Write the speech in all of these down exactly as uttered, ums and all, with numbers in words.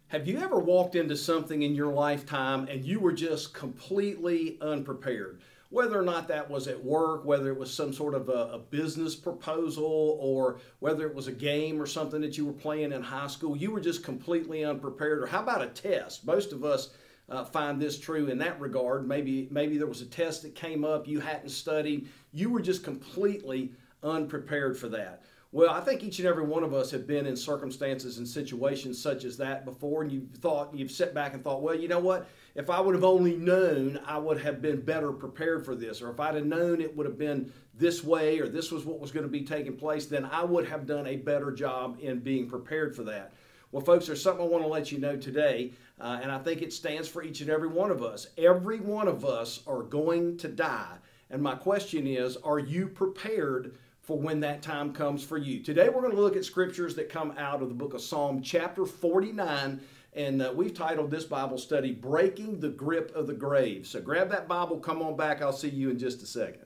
Have you ever walked into something in your lifetime and you were just completely unprepared? Whether or not that was at work, whether it was some sort of a, a business proposal, or whether it was a game or something that you were playing in high school, you were just completely unprepared. Or how about a test? Most of us uh, find this true in that regard. Maybe, maybe there was a test that came up, you hadn't studied, you were just completely unprepared for that. Well, I think each and every one of us have been in circumstances and situations such as that before, and you've thought, you've sat back and thought, well, you know what? If I would have only known, I would have been better prepared for this. Or if I'd have known it would have been this way, or this was what was going to be taking place, then I would have done a better job in being prepared for that. Well, folks, there's something I want to let you know today, uh, and I think it stands for each and every one of us. Every one of us are going to die. And my question is, are you prepared for when that time comes for you? Today we're going to look at scriptures that come out of the book of Psalm chapter forty-nine, and uh, we've titled this Bible study, Breaking the Grip of the Grave. So grab that Bible, come on back, I'll see you in just a second.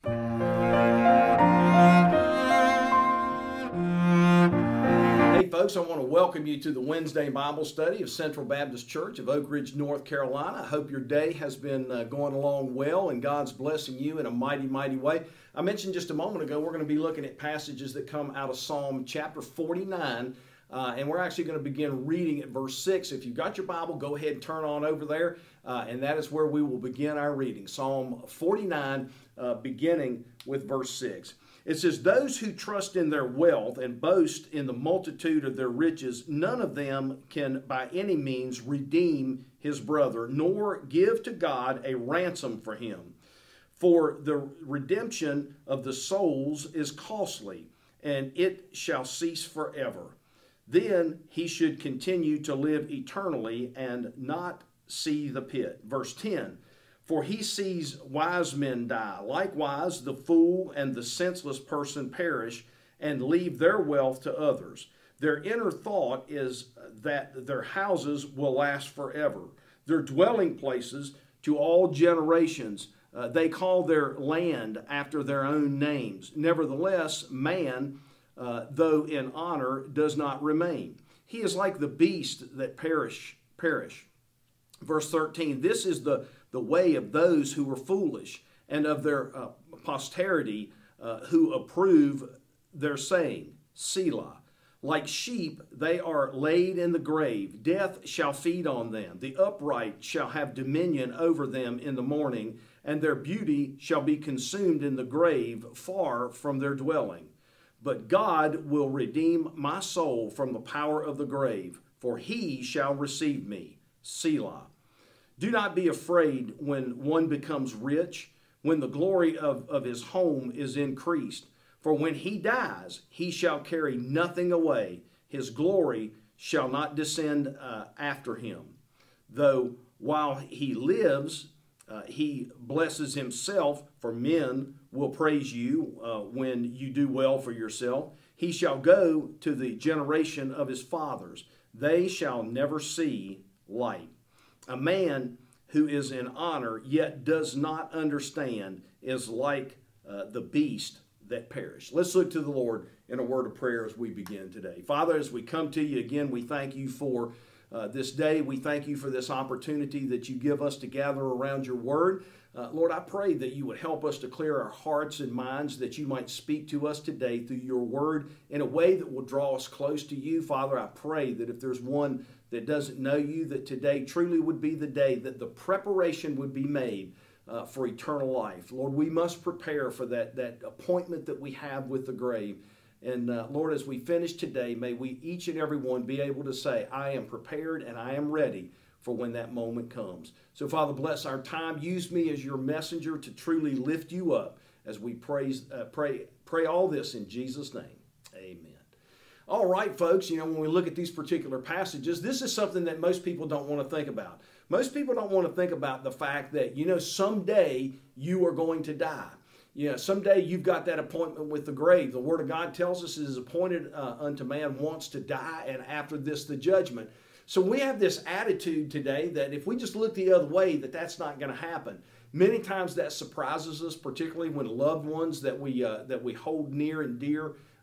Hey folks, I want to welcome you to the Wednesday Bible study of Central Baptist Church of Oak Ridge, North Carolina. I hope your day has been uh, going along well and God's blessing you in a mighty, mighty way. I mentioned just a moment ago we're going to be looking at passages that come out of Psalm chapter forty-nine, uh, and we're actually going to begin reading at verse six. If you've got your Bible, go ahead and turn on over there, uh, and that is where we will begin our reading. Psalm forty-nine, uh, beginning with verse six. It says, "Those who trust in their wealth and boast in the multitude of their riches, none of them can by any means redeem his brother, nor give to God a ransom for him. For the redemption of the souls is costly, and it shall cease forever. Then he should continue to live eternally and not see the pit." Verse ten, "For he sees wise men die. Likewise, the fool and the senseless person perish and leave their wealth to others. Their inner thought is that their houses will last forever, their dwelling places to all generations. Uh, they call their land after their own names. Nevertheless, man, uh, though in honor, does not remain. He is like the beast that perish. perish. Verse thirteen, "This is the, the way of those who are foolish, and of their uh, posterity uh, who approve their saying, Selah. Like sheep, they are laid in the grave. Death shall feed on them. The upright shall have dominion over them in the morning, and their beauty shall be consumed in the grave, far from their dwelling. But God will redeem my soul from the power of the grave, for he shall receive me. Selah. Do not be afraid when one becomes rich, when the glory of, of his home is increased. For when he dies, he shall carry nothing away. His glory shall not descend uh, after him. Though while he lives, uh, he blesses himself, for men will praise you uh, when you do well for yourself. He shall go to the generation of his fathers. They shall never see light. A man who is in honor yet does not understand is like uh, the beast that perish." Let's look to the Lord in a word of prayer as we begin today. Father, as we come to you again, we thank you for uh, this day. We thank you for this opportunity that you give us to gather around your word. Uh, Lord, I pray that you would help us to clear our hearts and minds, that you might speak to us today through your word in a way that will draw us close to you. Father, I pray that if there's one that doesn't know you, that today truly would be the day that the preparation would be made uh, for eternal life. Lord, we must prepare for that, that appointment that we have with the grave. And uh, Lord, as we finish today, may we each and every one be able to say, I am prepared and I am ready for when that moment comes. So Father, bless our time. Use me as your messenger to truly lift you up as we praise, uh, pray, pray all this in Jesus' name. Amen. All right, folks, you know, when we look at these particular passages, this is something that most people don't want to think about. Most people don't want to think about the fact that, you know, someday you are going to die. You know, someday you've got that appointment with the grave. The Word of God tells us it is appointed uh, unto man once to die, and after this the judgment. So we have this attitude today that if we just look the other way, that that's not going to happen. Many times that surprises us, particularly when loved ones that we uh, that we hold near and dear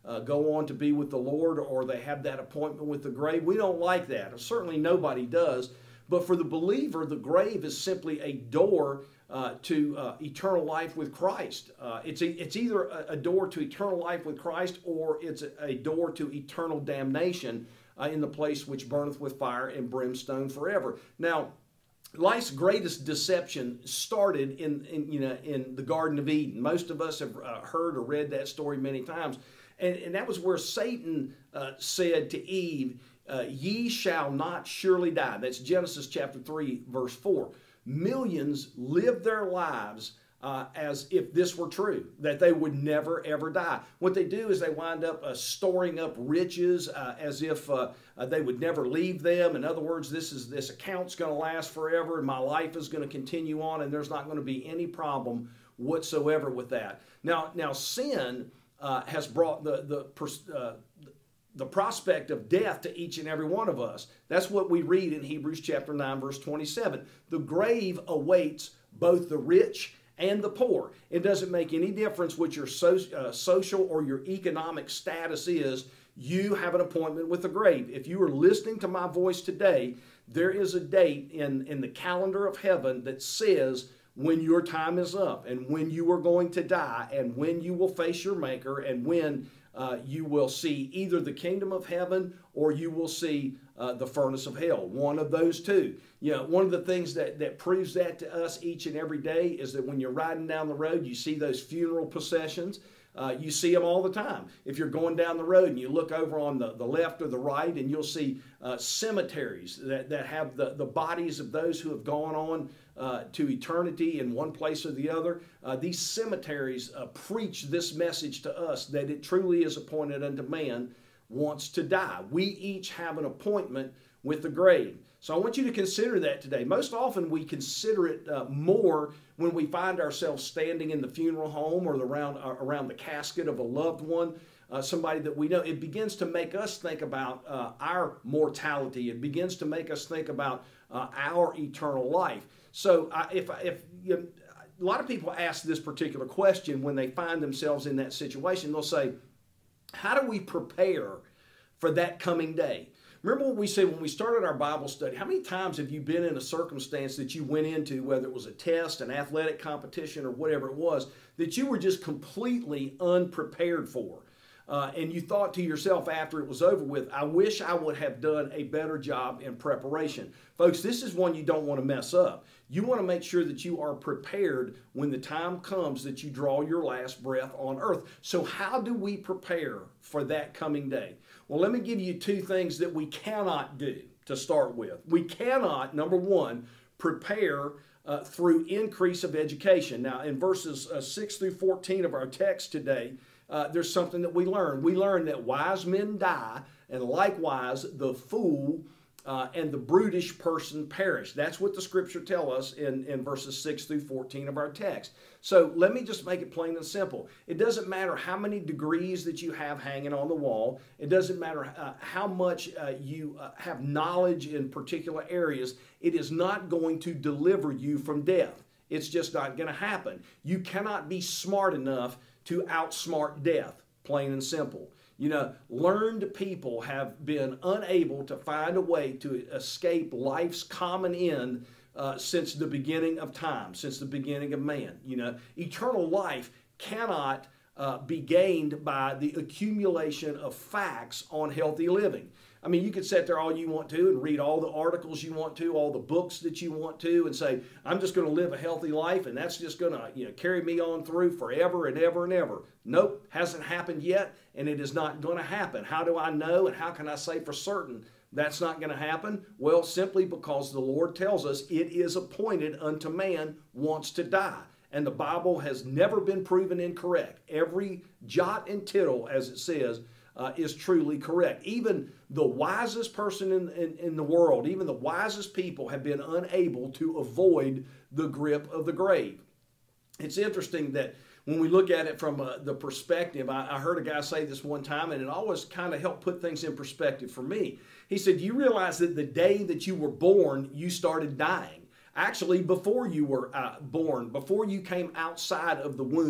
uh, go on to be with the Lord, or they have that appointment with the grave. We don't like that. Certainly nobody does. But for the believer, the grave is simply a door uh, to uh, eternal life with Christ. Uh, it's, a, it's either a, a door to eternal life with Christ, or it's a, a door to eternal damnation uh, in the place which burneth with fire and brimstone forever. Now, life's greatest deception started in, in, you know, in the Garden of Eden. Most of us have uh, heard or read that story many times. And, and that was where Satan uh, said to Eve, Uh, ye shall not surely die. That's Genesis chapter three, verse four. Millions lived their lives uh, as if this were true, that they would never, ever die. What they do is they wind up uh, storing up riches uh, as if uh, uh, they would never leave them. In other words, this is this account's going to last forever, and my life is going to continue on, and there's not going to be any problem whatsoever with that. Now, now sin uh, has brought the the uh, the prospect of death to each and every one of us. That's what we read in Hebrews chapter nine, verse twenty-seven. The grave awaits both the rich and the poor. It doesn't make any difference what your so, uh, social or your economic status is. You have an appointment with the grave. If you are listening to my voice today, there is a date in, in the calendar of heaven that says when your time is up, and when you are going to die, and when you will face your Maker, and when uh, you will see either the kingdom of heaven or you will see uh, the furnace of hell. One of those two. You know, one of the things that, that proves that to us each and every day is that when you're riding down the road, you see those funeral processions. Uh, you see them all the time. If you're going down the road and you look over on the, the left or the right, and you'll see uh, cemeteries that, that have the, the bodies of those who have gone on uh, to eternity in one place or the other. Uh, these cemeteries uh, preach this message to us, that it truly is appointed unto man once to die. We each have an appointment with the grave. So I want you to consider that today. Most often we consider it uh, more when we find ourselves standing in the funeral home or around, uh, around the casket of a loved one, uh, somebody that we know. It begins to make us think about uh, our mortality. It begins to make us think about uh, our eternal life. So uh, if, if you know, a lot of people ask this particular question when they find themselves in that situation, they'll say, how do we prepare for that coming day? Remember what we said when we started our Bible study? How many times have you been in a circumstance that you went into, whether it was a test, an athletic competition, or whatever it was, that you were just completely unprepared for? Uh, and you thought to yourself after it was over with, I wish I would have done a better job in preparation. Folks, this is one you don't want to mess up. You want to make sure that you are prepared when the time comes that you draw your last breath on earth. So how do we prepare for that coming day? Well, let me give you two things that we cannot do to start with. We cannot, number one, prepare uh, through increase of education. Now, in verses uh, six through fourteen of our text today, uh, there's something that we learn. We learn that wise men die, and likewise the fool Uh, and the brutish person perish. That's what the scripture tells us in, in verses six through fourteen of our text. So let me just make it plain and simple. It doesn't matter how many degrees that you have hanging on the wall. It doesn't matter uh, how much uh, you uh, have knowledge in particular areas. It is not going to deliver you from death. It's just not going to happen. You cannot be smart enough to outsmart death, plain and simple. You know, learned people have been unable to find a way to escape life's common end uh, since the beginning of time, since the beginning of man. You know, eternal life cannot uh, be gained by the accumulation of facts on healthy living. I mean, you could sit there all you want to and read all the articles you want to, all the books that you want to, and say, I'm just going to live a healthy life, and that's just going to, you know, carry me on through forever and ever and ever. Nope, hasn't happened yet, and it is not going to happen. How do I know, and how can I say for certain that's not going to happen? Well, simply because the Lord tells us it is appointed unto man once to die. And the Bible has never been proven incorrect. Every jot and tittle, as it says, Uh, is truly correct. Even the wisest person in, in, in the world, even the wisest people have been unable to avoid the grip of the grave. It's interesting that when we look at it from uh, the perspective, I, I heard a guy say this one time, and it always kind of helped put things in perspective for me. He said, do you realize that the day that you were born, you started dying? Actually, before you were uh, born, before you came outside of the womb,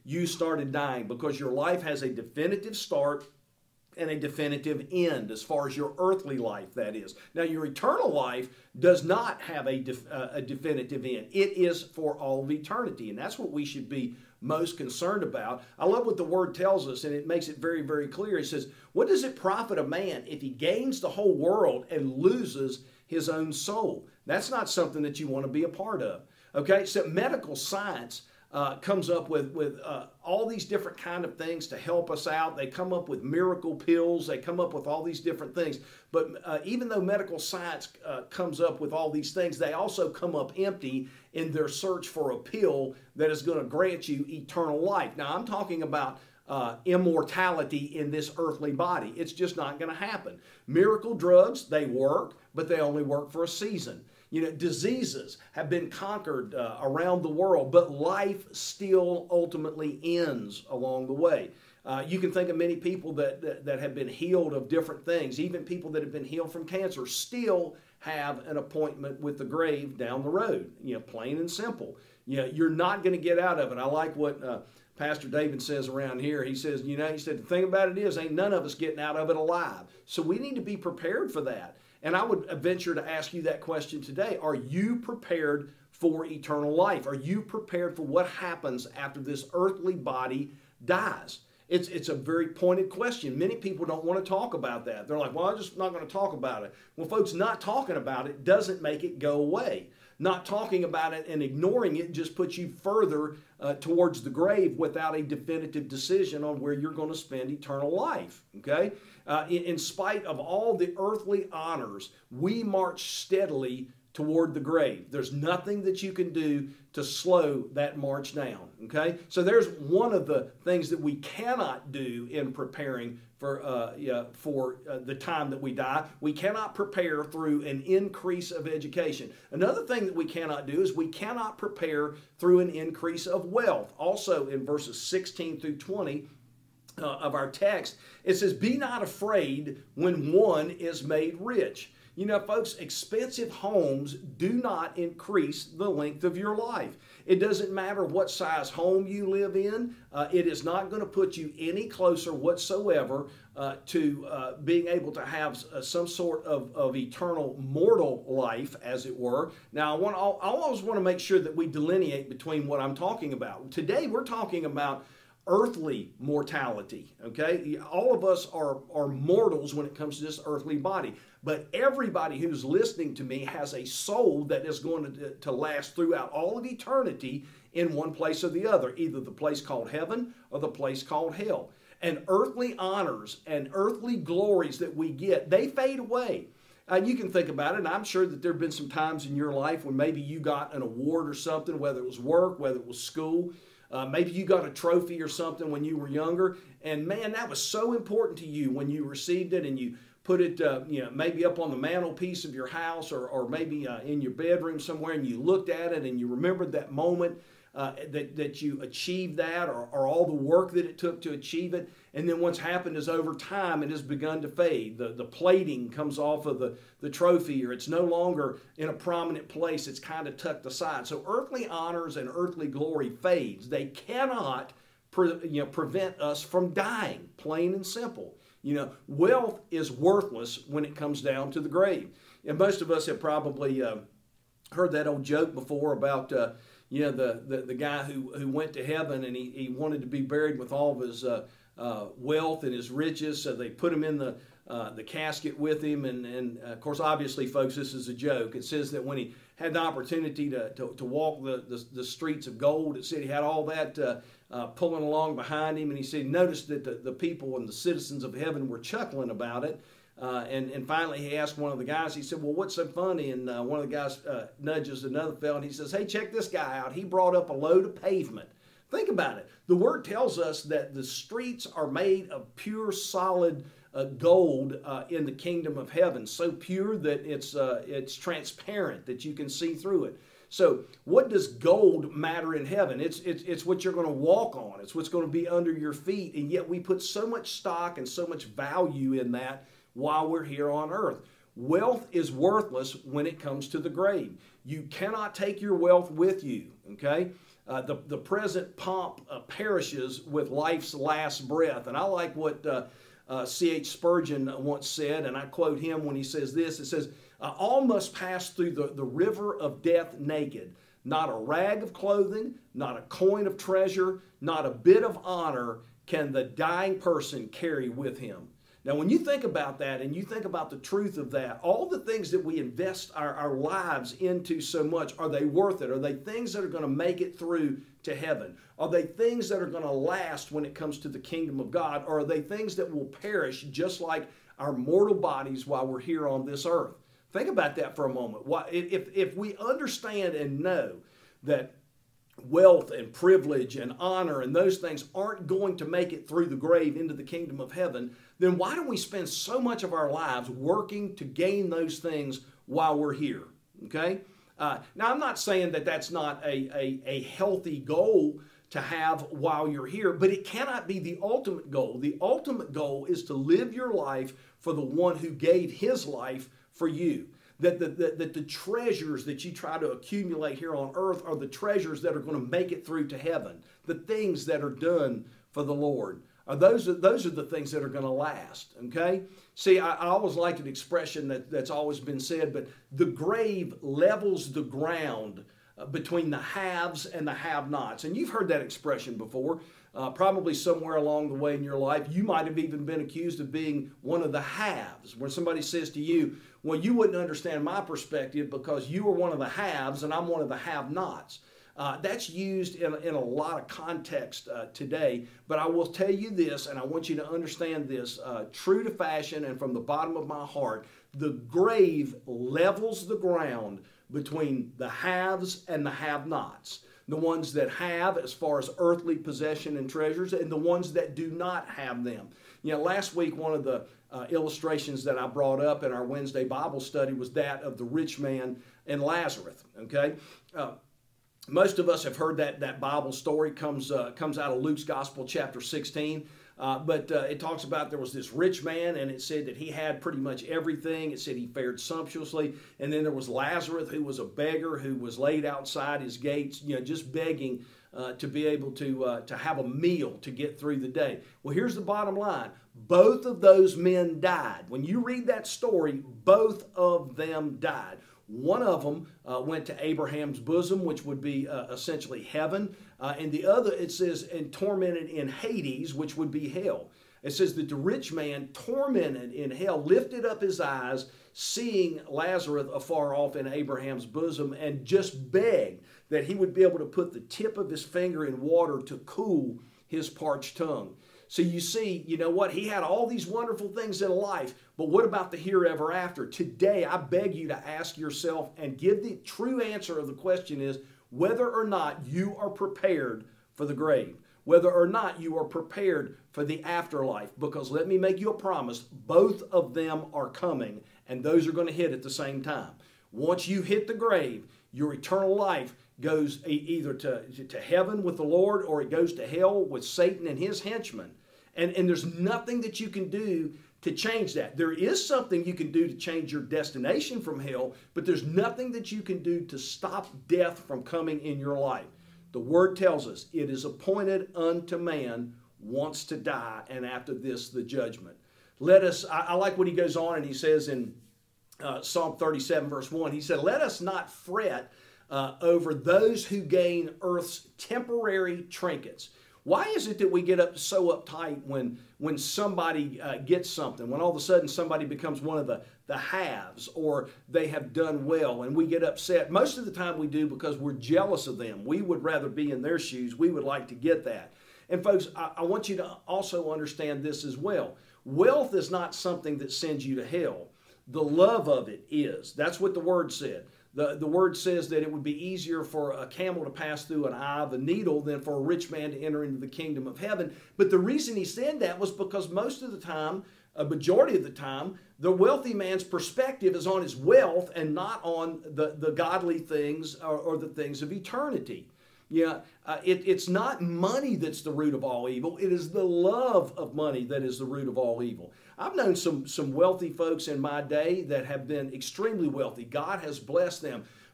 you started dying, because your life has a definitive start and a definitive end, as far as your earthly life, that is. Now, your eternal life does not have a, def, uh, a definitive end. It is for all of eternity, and that's what we should be most concerned about. I love what the Word tells us, and it makes it very, very clear. It says, what does it profit a man if he gains the whole world and loses his own soul? That's not something that you want to be a part of. Okay, so medical science Uh, comes up with, with uh, all these different kind of things to help us out. They come up with miracle pills. They come up with all these different things. But uh, even though medical science uh, comes up with all these things, they also come up empty in their search for a pill that is going to grant you eternal life. Now, I'm talking about uh, immortality in this earthly body. It's just not going to happen. Miracle drugs, they work, but they only work for a season. You know, diseases have been conquered uh, around the world, but life still ultimately ends along the way. Uh, you can think of many people that, that, that have been healed of different things. Even people that have been healed from cancer still have an appointment with the grave down the road, you know, plain and simple. You know, you're not going to get out of it. I like what uh, Pastor David says around here. He says, you know, he said, the thing about it is, ain't none of us getting out of it alive. So we need to be prepared for that. And I would venture to ask you that question today. Are you prepared for eternal life? Are you prepared for what happens after this earthly body dies? It's, it's a very pointed question. Many people don't want to talk about that. They're like, well, I'm just not going to talk about it. Well, folks, not talking about it doesn't make it go away. Not talking about it and ignoring it just puts you further uh, towards the grave without a definitive decision on where you're going to spend eternal life, okay? Uh, in, in spite of all the earthly honors, we march steadily toward the grave. There's nothing that you can do to slow that march down, okay? So there's one of the things that we cannot do in preparing for, uh, yeah, for uh, the time that we die. We cannot prepare through an increase of education. Another thing that we cannot do is we cannot prepare through an increase of wealth. Also in verses sixteen through twenty, Uh, of our text, it says, be not afraid when one is made rich. You know, folks, expensive homes do not increase the length of your life. It doesn't matter what size home you live in. Uh, it is not going to put you any closer whatsoever uh, to uh, being able to have uh, some sort of, of eternal mortal life, as it were. Now, I, want, I always want to make sure that we delineate between what I'm talking about. Today, we're talking about earthly mortality, okay? All of us are, are mortals when it comes to this earthly body, but everybody who's listening to me has a soul that is going to, to last throughout all of eternity in one place or the other, either the place called heaven or the place called hell. And earthly honors and earthly glories that we get, they fade away. Uh, you can think about it, and I'm sure that there have been some times in your life when maybe you got an award or something, whether it was work, whether it was school. Uh, maybe you got a trophy or something when you were younger, and man, that was so important to you when you received it, and you put it, uh, you know, maybe up on the mantelpiece of your house, or, or maybe uh, in your bedroom somewhere, and you looked at it and you remembered that moment uh, that, that you achieved that, or, or all the work that it took to achieve it. And then what's happened is over time it has begun to fade. The, the plating comes off of the, the trophy, or it's no longer in a prominent place. It's kind of tucked aside. So earthly honors and earthly glory fades. They cannot pre, you know, prevent us from dying, plain and simple. You know, wealth is worthless when it comes down to the grave. And most of us have probably uh, heard that old joke before about, uh, you know, the, the, the guy who, who went to heaven, and he, he wanted to be buried with all of his uh, uh, wealth and his riches. So they put him in the, uh, the casket with him. And, and uh, of course, obviously, folks, this is a joke. It says that when he had the opportunity to, to, to walk the, the, the streets of gold, it said he had all that uh, uh, pulling along behind him. And he said he noticed that the, the people and the citizens of heaven were chuckling about it. Uh, and, and finally he asked one of the guys, he said, well, what's so funny? And uh, one of the guys uh, nudges another fellow, and he says, hey, check this guy out. He brought up a load of pavement. Think about it. The Word tells us that the streets are made of pure, solid uh, gold uh, in the kingdom of heaven, so pure that it's, uh, it's transparent, that you can see through it. So what does gold matter in heaven? It's, it's, it's what you're going to walk on. It's what's going to be under your feet, and yet we put so much stock and so much value in that while we're here on earth. Wealth is worthless when it comes to the grave. You cannot take your wealth with you, okay? uh, the, the present pomp uh, perishes with life's last breath. And I like what uh, uh, C H Spurgeon once said, and I quote him when he says this. It says, uh, all must pass through the, the river of death naked. Not a rag of clothing, not a coin of treasure, not a bit of honor can the dying person carry with him. Now, when you think about that and you think about the truth of that, all the things that we invest our, our lives into so much, are they worth it? Are they things that are going to make it through to heaven? Are they things that are going to last when it comes to the kingdom of God? Or are they things that will perish just like our mortal bodies while we're here on this earth? Think about that for a moment. If, if we understand and know that wealth and privilege and honor and those things aren't going to make it through the grave into the kingdom of heaven, then why do we spend so much of our lives working to gain those things while we're here? Okay? Uh, now, I'm not saying that that's not a, a, a healthy goal to have while you're here, but it cannot be the ultimate goal. The ultimate goal is to live your life for the one who gave his life for you. That the, that, that the treasures that you try to accumulate here on earth are the treasures that are going to make it through to heaven. The things that are done for the Lord. Are those, are, those are the things that are going to last, okay? See, I, I always like an expression that, that's always been said, but the grave levels the ground uh, between the haves and the have-nots. And you've heard that expression before. Uh, probably somewhere along the way in your life, you might have even been accused of being one of the haves, where somebody says to you, well, you wouldn't understand my perspective because you are one of the haves and I'm one of the have-nots. Uh, that's used in, in a lot of context uh, today, but I will tell you this, and I want you to understand this, uh, true to fashion and from the bottom of my heart, the grave levels the ground between the haves and the have-nots. The ones that have as far as earthly possession and treasures, and the ones that do not have them. You know, last week one of the uh, illustrations that I brought up in our Wednesday Bible study was that of the rich man and Lazarus, okay? Uh, most of us have heard that, that Bible story. Comes, uh, comes out of Luke's Gospel, chapter sixteen. Uh, but uh, it talks about there was this rich man, and it said that he had pretty much everything. It said he fared sumptuously. And then there was Lazarus, who was a beggar, who was laid outside his gates, you know, just begging uh, to be able to, uh, to have a meal to get through the day. Well, here's the bottom line. Both of those men died. When you read that story, both of them died. One of them uh, went to Abraham's bosom, which would be uh, essentially heaven. Uh, and the other, it says, and tormented in Hades, which would be hell. It says that the rich man, tormented in hell, lifted up his eyes, seeing Lazarus afar off in Abraham's bosom, and just begged that he would be able to put the tip of his finger in water to cool his parched tongue. So you see, you know what? He had all these wonderful things in life, but what about the here ever after? Today, I beg you to ask yourself and give the true answer of the question is whether or not you are prepared for the grave, whether or not you are prepared for the afterlife, because let me make you a promise, both of them are coming, and those are going to hit at the same time. Once you hit the grave, your eternal life goes either to, to heaven with the Lord or it goes to hell with Satan and his henchmen. And, and there's nothing that you can do to change that. There is something you can do to change your destination from hell, but there's nothing that you can do to stop death from coming in your life. The Word tells us it is appointed unto man once to die, and after this the judgment. Let us, I, I like what he goes on and he says in uh, Psalm thirty-seven verse one, he said, let us not fret uh, over those who gain earth's temporary trinkets. Why is it that we get up so uptight when, when somebody uh, gets something, when all of a sudden somebody becomes one of the, the haves or they have done well and we get upset? Most of the time we do because we're jealous of them. We would rather be in their shoes. We would like to get that. And folks, I, I want you to also understand this as well. Wealth is not something that sends you to hell. The love of it is. That's what the Word said. The, the Word says that it would be easier for a camel to pass through an eye of a needle than for a rich man to enter into the kingdom of heaven. But the reason he said that was because most of the time, a majority of the time, the wealthy man's perspective is on his wealth and not on the, the godly things or, or the things of eternity. Yeah, uh, it, it's not money that's the root of all evil. It is the love of money that is the root of all evil. I've known some, some wealthy folks in my day that have been extremely wealthy. God has blessed them.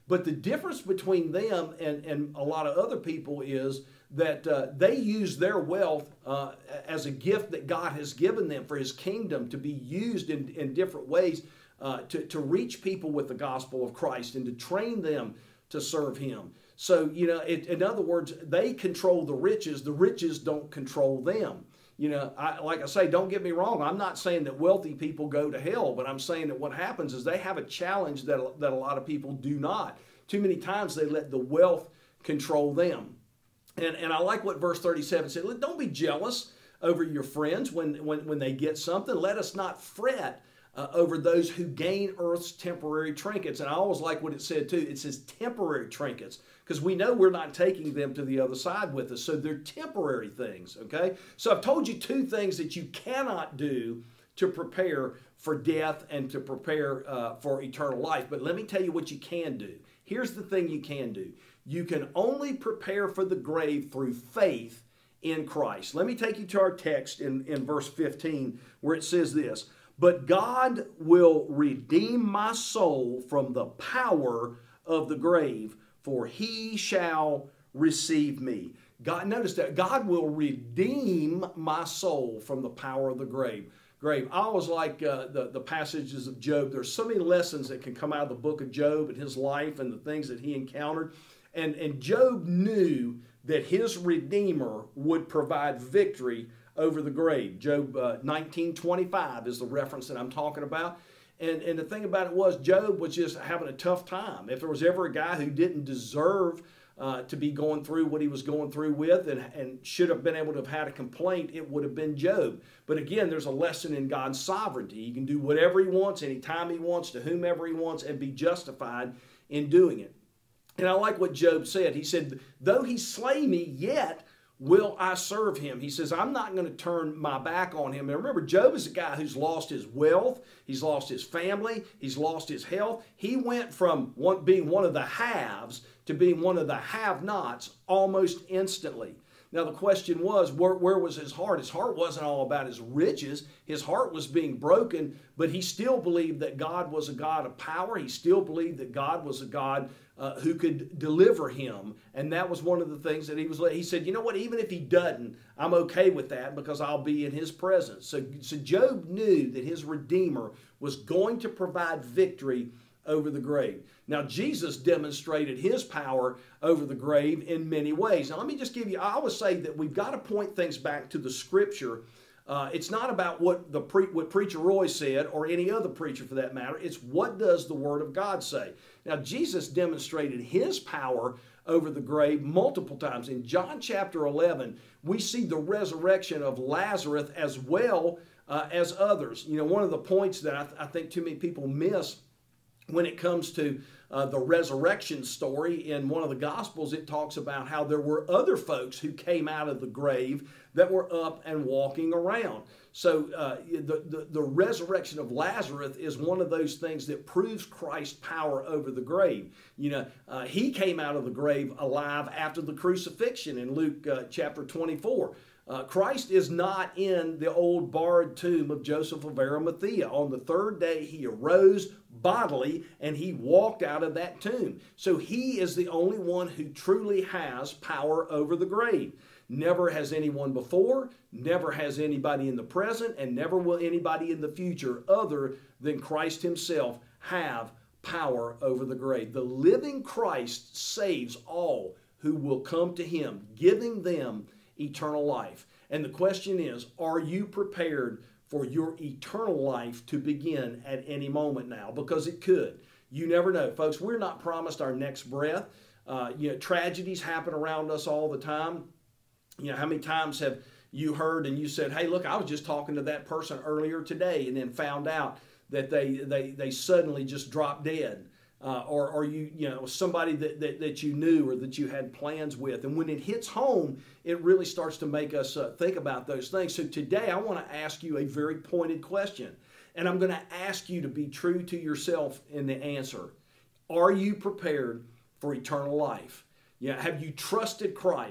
But the difference between them and, and a lot of other people is that uh, they use their wealth uh, as a gift that God has given them for his kingdom to be used in, in different ways uh, to, to reach people with the gospel of Christ and to train them to serve him. So, you know, it, in other words, they control the riches. The riches don't control them. You know, I, like I say, don't get me wrong. I'm not saying that wealthy people go to hell, but I'm saying that what happens is they have a challenge that, that a lot of people do not. Too many times they let the wealth control them. And, and I like what verse thirty-seven said. Don't be jealous over your friends when, when, when they get something. Let us not fret uh, over those who gain earth's temporary trinkets. And I always like what it said too. It says temporary trinkets, because we know we're not taking them to the other side with us. So they're temporary things, okay? So I've told you two things that you cannot do to prepare for death and to prepare uh, for eternal life. But let me tell you what you can do. Here's the thing you can do. You can only prepare for the grave through faith in Christ. Let me take you to our text in, in verse fifteen where it says this, but God will redeem my soul from the power of the grave, for he shall receive me. God, notice that God will redeem my soul from the power of the grave. Grave. I always like uh, the, the passages of Job. There's so many lessons that can come out of the book of Job and his life and the things that he encountered. And, and Job knew that his Redeemer would provide victory over the grave. Job uh, nineteen twenty-five is the reference that I'm talking about. And, and the thing about it was, Job was just having a tough time. If there was ever a guy who didn't deserve uh, to be going through what he was going through with and, and should have been able to have had a complaint, it would have been Job. But again, there's a lesson in God's sovereignty. He can do whatever he wants, anytime he wants, to whomever he wants, and be justified in doing it. And I like what Job said. He said, though he slay me, yet will I serve him. He says, I'm not going to turn my back on him. And remember, Job is a guy who's lost his wealth. He's lost his family. He's lost his health. He went from one, being one of the haves to being one of the have-nots almost instantly. Now, the question was, where, where was his heart? His heart wasn't all about his riches. His heart was being broken, but he still believed that God was a God of power. He still believed that God was a God uh, who could deliver him. And that was one of the things that he was, he said, you know what, even if he doesn't, I'm okay with that because I'll be in his presence. So, so Job knew that his Redeemer was going to provide victory over the grave. Now, Jesus demonstrated his power over the grave in many ways. Now, let me just give you, I always say that we've got to point things back to the Scripture. Uh, it's not about what the pre, what Preacher Roy said or any other preacher for that matter. It's what does the Word of God say. Now, Jesus demonstrated his power over the grave multiple times. In John chapter eleven, we see the resurrection of Lazarus as well uh, as others. You know, one of the points that I, th- I think too many people miss when it comes to uh, the resurrection story in one of the Gospels, it talks about how there were other folks who came out of the grave that were up and walking around. So uh, the, the, the resurrection of Lazarus is one of those things that proves Christ's power over the grave. You know, uh, he came out of the grave alive after the crucifixion in Luke uh, chapter twenty-four. Uh, Christ is not in the old borrowed tomb of Joseph of Arimathea. On the third day, he arose bodily and he walked out of that tomb. So he is the only one who truly has power over the grave. Never has anyone before, never has anybody in the present, and never will anybody in the future other than Christ himself have power over the grave. The living Christ saves all who will come to him, giving them eternal life. And the question is, are you prepared for your eternal life to begin at any moment now? Because it could. You never know. Folks, we're not promised our next breath. Uh, you know, tragedies happen around us all the time. You know, how many times have you heard and you said, hey, look, I was just talking to that person earlier today and then found out that they, they, they suddenly just dropped dead. Uh, or, or you, you know, somebody that, that, that you knew or that you had plans with. And when it hits home, it really starts to make us uh, think about those things. So today I want to ask you a very pointed question. And I'm going to ask you to be true to yourself in the answer. Are you prepared for eternal life? Yeah, have you trusted Christ?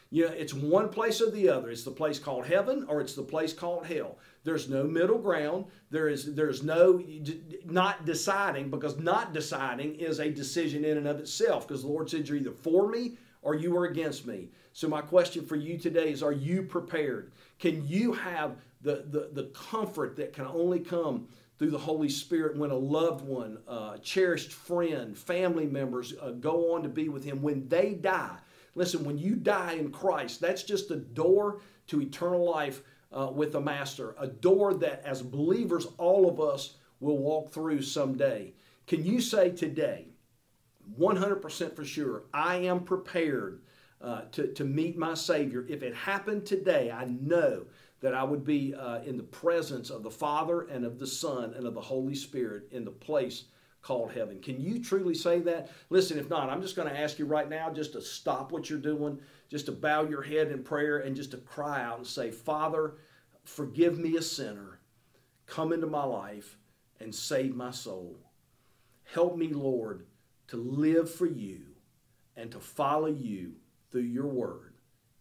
You know, it's one place or the other. It's the place called heaven or it's the place called hell. There's no middle ground. There is there's no not deciding, because not deciding is a decision in and of itself, because the Lord said you're either for me or you are against me. So my question for you today is, are you prepared? Can you have the, the, the comfort that can only come through the Holy Spirit when a loved one, uh, cherished friend, family members uh, go on to be with Him when they die? Listen, when you die in Christ, that's just a door to eternal life uh, with the Master, a door that as believers, all of us will walk through someday. Can you say today, one hundred percent for sure, I am prepared uh, to, to meet my Savior? If it happened today, I know that I would be uh, in the presence of the Father and of the Son and of the Holy Spirit in the place called heaven. Can you truly say that? Listen, if not, I'm just going to ask you right now just to stop what you're doing, just to bow your head in prayer and just to cry out and say, Father, forgive me a sinner. Come into my life and save my soul. Help me, Lord, to live for you and to follow you through your word.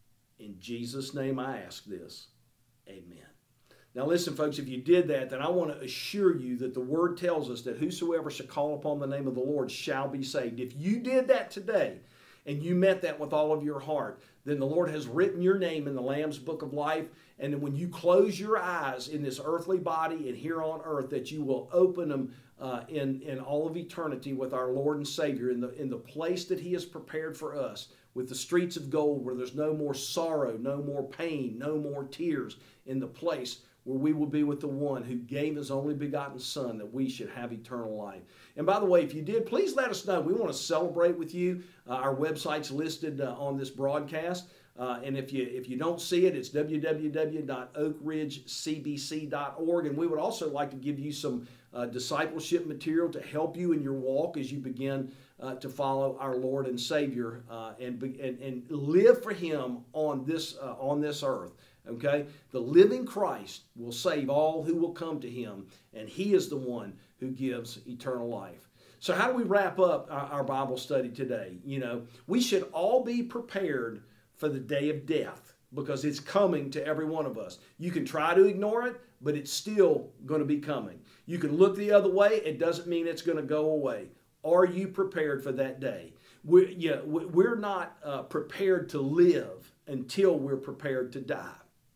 In Jesus' name I ask this. Amen. Now listen, folks, if you did that, then I want to assure you that the word tells us that whosoever shall call upon the name of the Lord shall be saved. If you did that today and you meant that with all of your heart, then the Lord has written your name in the Lamb's Book of Life. And then when you close your eyes in this earthly body and here on earth, that you will open them uh, in, in all of eternity with our Lord and Savior in the, in the place that He has prepared for us, with the streets of gold where there's no more sorrow, no more pain, no more tears, in the place where we will be with the one who gave His only begotten Son that we should have eternal life. And by the way, if you did, please let us know. We want to celebrate with you. Uh, our website's listed uh, on this broadcast. Uh, and if you if you don't see it, it's w w w dot oak ridge c b c dot org. And we would also like to give you some uh, discipleship material to help you in your walk as you begin uh, to follow our Lord and Savior uh, and, and and live for Him on this uh, on this earth. Okay, the living Christ will save all who will come to Him, and He is the one who gives eternal life. So how do we wrap up our, our Bible study today? You know, we should all be prepared for the day of death, because it's coming to every one of us. You can try to ignore it, but it's still going to be coming. You can look the other way. It doesn't mean it's going to go away. Are you prepared for that day? We're, you know, we're not uh, prepared to live until we're prepared to die.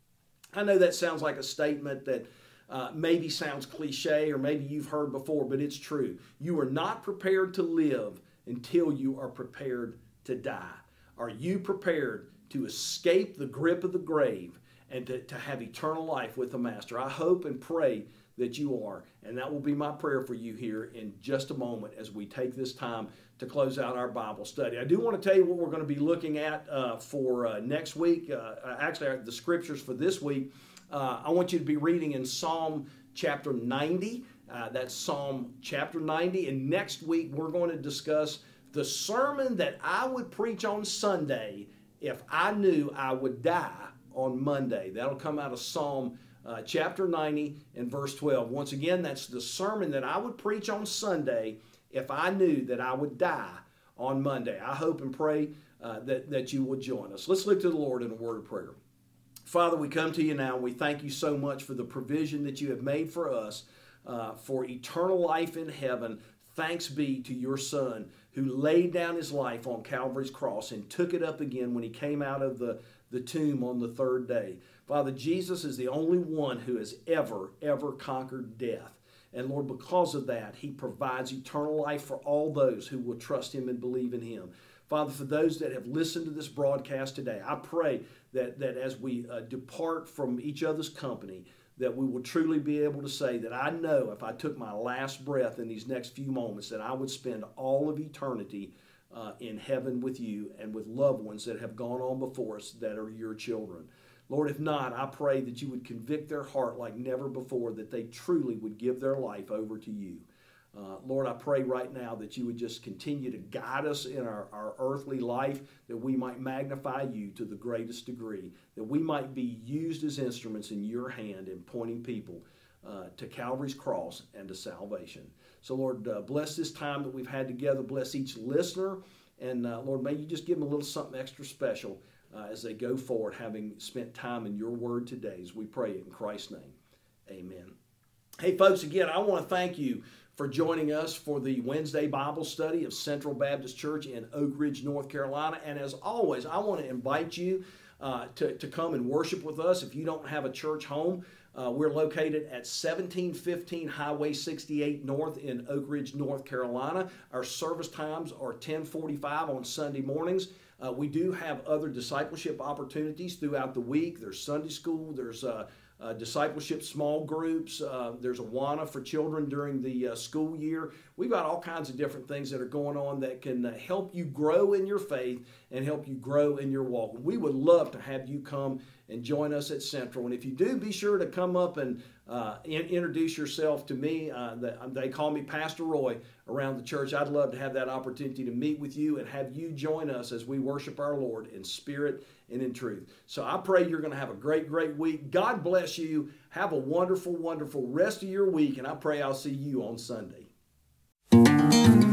I know that sounds like a statement that uh, maybe sounds cliche or maybe you've heard before, but it's true. You are not prepared to live until you are prepared to die. Are you prepared to escape the grip of the grave and to, to have eternal life with the Master? I hope and pray that you are, and that will be my prayer for you here in just a moment as we take this time to close out our Bible study. I do want to tell you what we're going to be looking at uh, for uh, next week. Uh, actually, the scriptures for this week, uh, I want you to be reading in Psalm chapter ninety. Uh, that's Psalm chapter ninety, and next week we're going to discuss the sermon that I would preach on Sunday if I knew I would die on Monday. That'll come out of Psalm uh, chapter ninety and verse twelve. Once again, that's the sermon that I would preach on Sunday if I knew that I would die on Monday. I hope and pray uh, that, that you will join us. Let's look to the Lord in a word of prayer. Father, we come to you now and we thank you so much for the provision that you have made for us uh, for eternal life in heaven. Thanks be to your Son who laid down his life on Calvary's cross and took it up again when he came out of the, the tomb on the third day. Father, Jesus is the only one who has ever, ever conquered death. And Lord, because of that, he provides eternal life for all those who will trust him and believe in him. Father, for those that have listened to this broadcast today, I pray that, that as we uh, depart from each other's company, that we will truly be able to say that I know if I took my last breath in these next few moments that I would spend all of eternity uh, in heaven with you and with loved ones that have gone on before us that are your children. Lord, if not, I pray that you would convict their heart like never before, that they truly would give their life over to you. Uh, Lord, I pray right now that you would just continue to guide us in our, our earthly life, that we might magnify you to the greatest degree, that we might be used as instruments in your hand in pointing people uh, to Calvary's cross and to salvation. So, Lord, uh, bless this time that we've had together. Bless each listener. And, uh, Lord, may you just give them a little something extra special uh, as they go forward, having spent time in your word today, as we pray it in Christ's name. Amen. Hey, folks, again, I want to thank you for joining us for the Wednesday Bible study of Central Baptist Church in Oak Ridge, North Carolina. And as always, I want to invite you uh, to, to come and worship with us. If you don't have a church home, uh, we're located at seventeen fifteen Highway sixty-eight North in Oak Ridge, North Carolina. Our service times are ten forty-five on Sunday mornings. Uh, we do have other discipleship opportunities throughout the week. There's Sunday school, there's uh, Uh, discipleship small groups. Uh, there's Awana for children during the uh, school year. We've got all kinds of different things that are going on that can uh, help you grow in your faith and help you grow in your walk. We would love to have you come and join us at Central. And if you do, be sure to come up and uh, in, introduce yourself to me. Uh, the, they call me Pastor Roy around the church. I'd love to have that opportunity to meet with you and have you join us as we worship our Lord in spirit and in truth. So I pray you're going to have a great, great week. God bless you. Have a wonderful, wonderful rest of your week, and I pray I'll see you on Sunday.